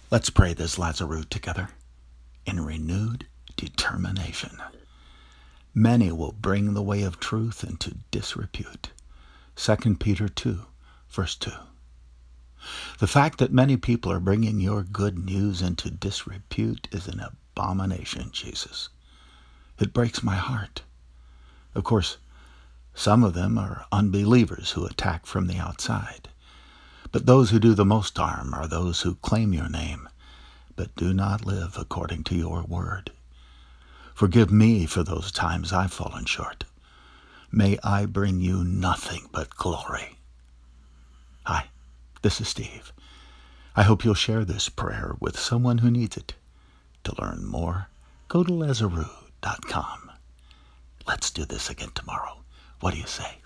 Let's pray this Lazarus together in renewed determination. Many will bring the way of truth into disrepute. 2 Peter 2, verse 2. The fact that many people are bringing your good news into disrepute is an abomination, Jesus. It breaks my heart. Of course, some of them are unbelievers who attack from the outside. But those who do the most harm are those who claim your name, but do not live according to your word. Forgive me for those times I've fallen short. May I bring you nothing but glory. Hi, this is Steve. I hope you'll share this prayer with someone who needs it. To learn more, go to Lazarus.com. Let's do this again tomorrow. What do you say?